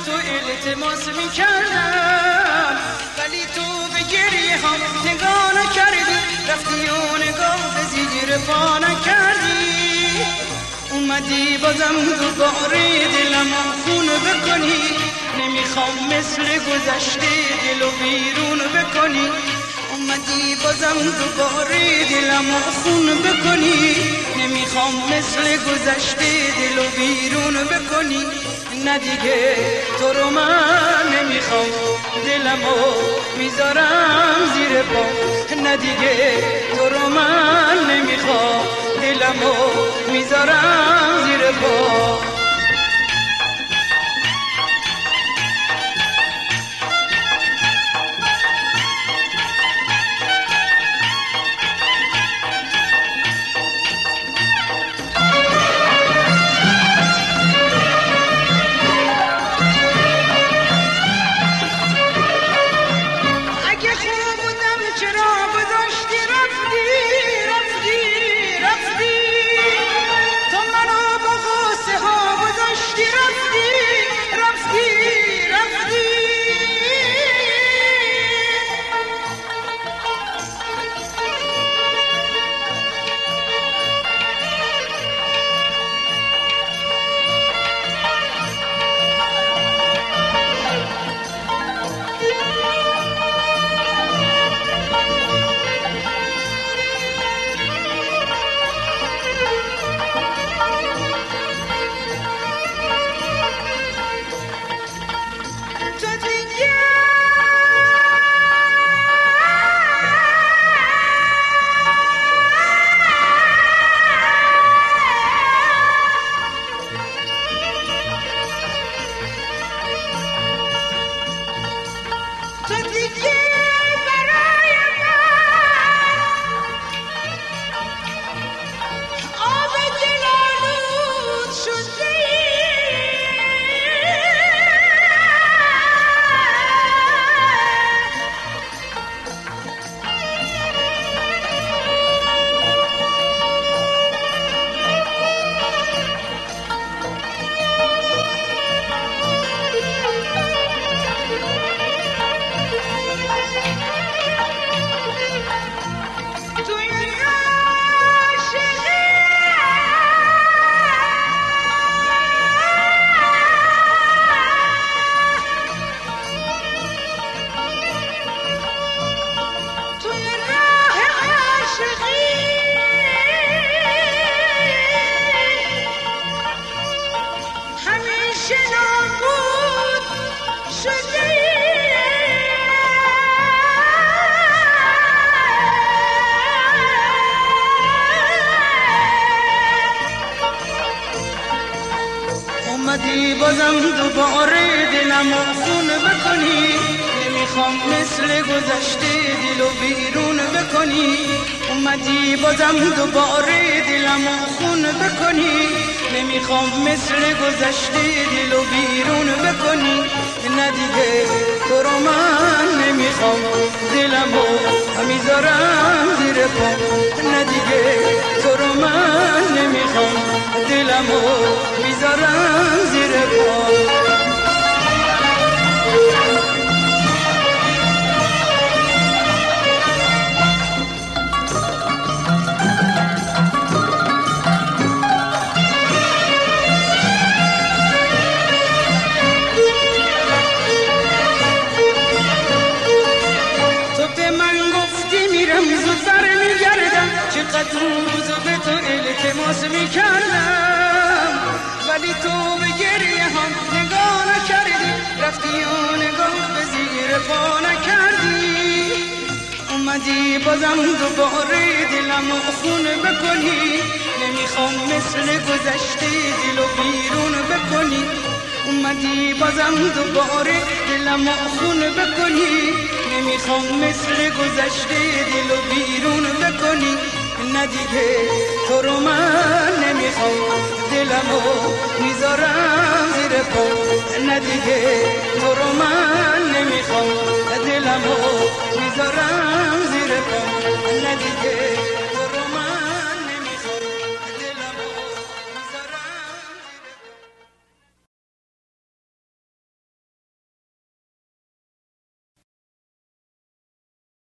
تو التماس میکردم، ولی تو به گریه هم نگاه نکردی، رفتی و نگاه به زیر پا نکردی. اومدی بازم دوباره دلمو خون بکنی، نمیخوام مثل گذشته دلو بیرون بکنی. اومدی بازم دوباره دلمو خون بکنی، نمیخوام مثل گذشته دلو بیرون بکنی. نه دیگه تو رو من نمیخوام، دلمو میذارم زیر پا. نه دیگه تو رو من نمیخوام، دلمو میذارم زیر پا. اومدی بازم دوباره دلمو خون بکنی، نمیخوام مثل گذشته دلو بیرون بکنی. اومدی بازم دوباره دلمو خون بکنی، نمیخوام مثل گذشته دلو بیرون بکنی. نه دیگه تو رو من نمیخوام، دلمو میذارم زیر پا. نه دیگه تو رو من نمیخوام، دلمو میذارم زیر پا. چقدر روزو به تو التماس میکردم، ولی تو به گریه هم نگاه نکردی، رفتی و نگاه به زیر پا نکردی. اومدی بازم دوباره دلمو خون بکنی، نمیخوام مثل گذشته دلو بیرون بکنی. اومدی بازم دوباره دلمو خون بکنی، نمیخوام مثل گذشته دلو بیرون بکنی. نه دیگه تو رو من نمیخوام، دلمو میذارم زیر پا. نه دیگه تو رو من نمیخوام، دلمو میذارم زیر پا. نه دیگه